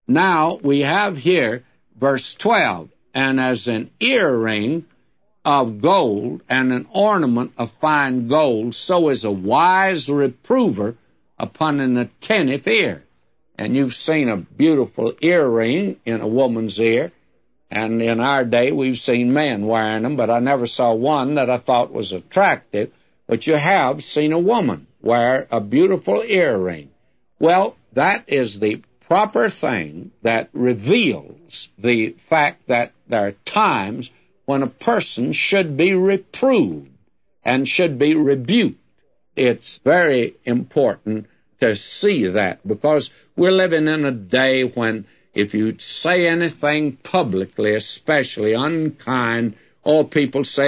Now we have here verse 12, and as an earring of gold and an ornament of fine gold, so is a wise reprover upon an attentive ear. And you've seen a beautiful earring in a woman's ear, and in our day we've seen men wearing them, but I never saw one that I thought was attractive. But you have seen a woman wear a beautiful earring. Well, that is the proper thing that reveals the fact that there are times when a person should be reproved and should be rebuked. It's very important to see that, because we're living in a day when if you say anything publicly, especially unkind, or people say,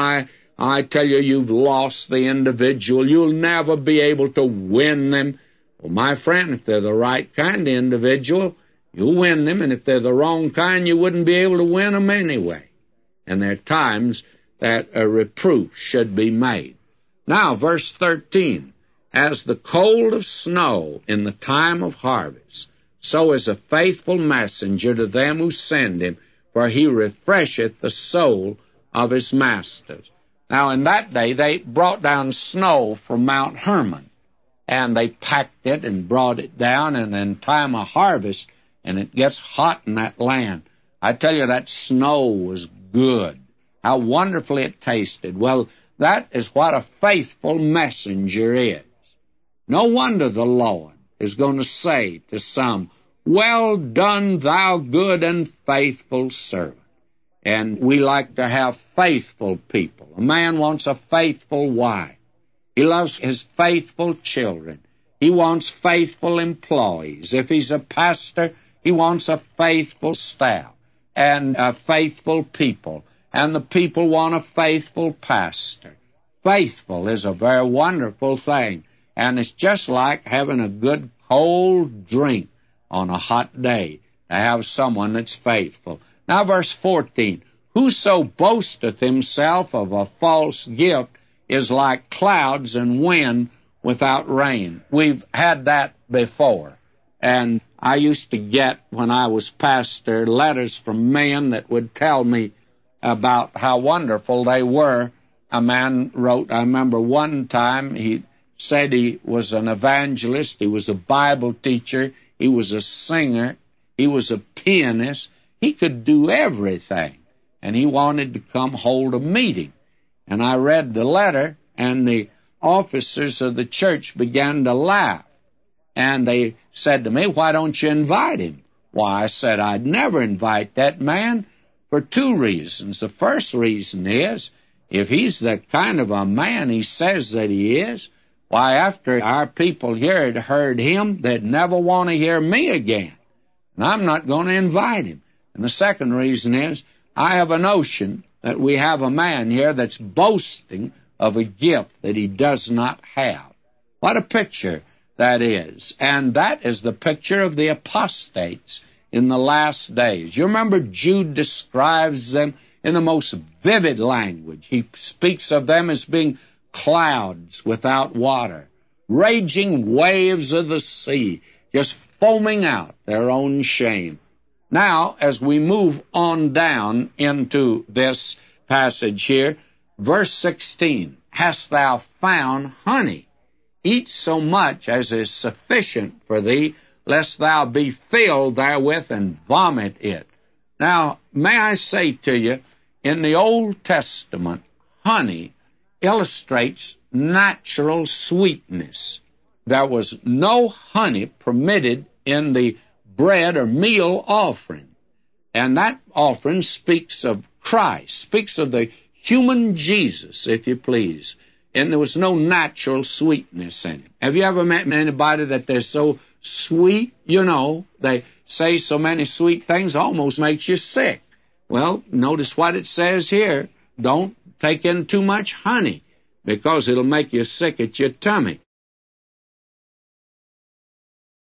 I tell you, you've lost the individual. You'll never be able to win them. Well, my friend, if they're the right kind of individual, you'll win them, and if they're the wrong kind, you wouldn't be able to win them anyway. And there are times that a reproof should be made. Now, verse 13, as the cold of snow in the time of harvest, so is a faithful messenger to them who send him, for he refresheth the soul of his masters. Now, in that day, they brought down snow from Mount Hermon, and they packed it and brought it down, and in time of harvest, and it gets hot in that land. I tell you, that snow was good. How wonderfully it tasted. Well, that is what a faithful messenger is. No wonder the Lord is going to say to some, well done, thou good and faithful servant. And we like to have faithful people. A man wants a faithful wife. He loves his faithful children. He wants faithful employees. If he's a pastor, he wants a faithful staff and faithful people. And the people want a faithful pastor. Faithful is a very wonderful thing. And it's just like having a good cold drink on a hot day, to have someone that's faithful. Now, verse 14, whoso boasteth himself of a false gift is like clouds and wind without rain. We've had that before. And I used to get, when I was pastor, letters from men that would tell me about how wonderful they were. A man wrote, I remember one time, he said he was an evangelist, he was a Bible teacher, he was a singer, he was a pianist, he could do everything. And he wanted to come hold a meeting. And I read the letter, and the officers of the church began to laugh. And they said to me, why don't you invite him? Why, I said, I'd never invite that man for two reasons. The first reason is, if he's the kind of a man he says that he is, why, after our people here had heard him, they'd never want to hear me again. And I'm not going to invite him. And the second reason is, I have a notion that we have a man here that's boasting of a gift that he does not have. What a picture that is. And that is the picture of the apostates in the last days. You remember Jude describes them in the most vivid language. He speaks of them as being clouds without water, raging waves of the sea, just foaming out their own shame. Now, as we move on down into this passage here, verse 16, hast thou found honey? Eat so much as is sufficient for thee, lest thou be filled therewith and vomit it. Now, may I say to you, in the Old Testament, honey illustrates natural sweetness. There was no honey permitted in the bread or meal offering. And that offering speaks of Christ, speaks of the human Jesus, if you please. And there was no natural sweetness in him. Have you ever met anybody that they're so sweet, you know, they say so many sweet things, almost makes you sick? Well, notice what it says here. Don't take in too much honey, because it'll make you sick at your tummy.